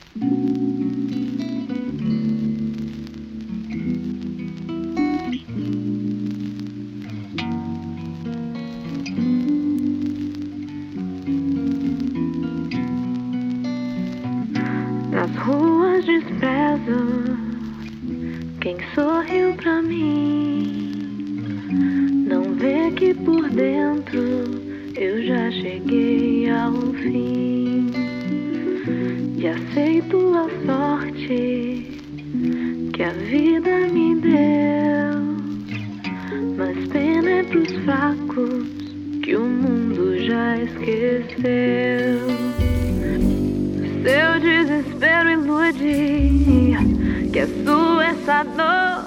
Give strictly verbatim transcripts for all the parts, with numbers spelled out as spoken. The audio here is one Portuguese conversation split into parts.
Nas ruas desprezo quem sorriu pra mim. Não vê que por dentro eu já cheguei ao fim. E aceito a sorte que a vida me deu. Mas pena é pros fracos que o mundo já esqueceu. Seu desespero ilude que é sua essa dor.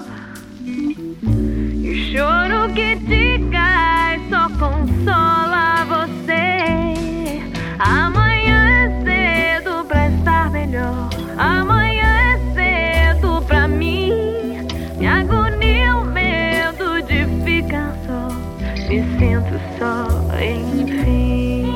E o choro que te cai só consola você. Amanhã é cedo pra estar melhor. Amanhã é cedo pra mim. Me agonia o medo de ficar só. Me sinto só, enfim.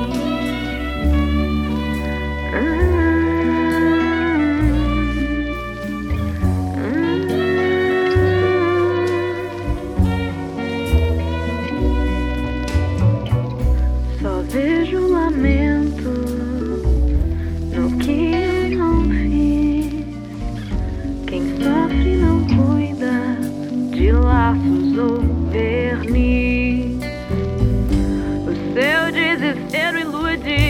Vejo lamento no que eu não fiz. Quem sofre não cuida de laços ou verniz. O seu desespero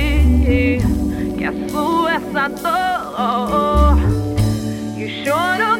ilude que é sua essa dor. E o choro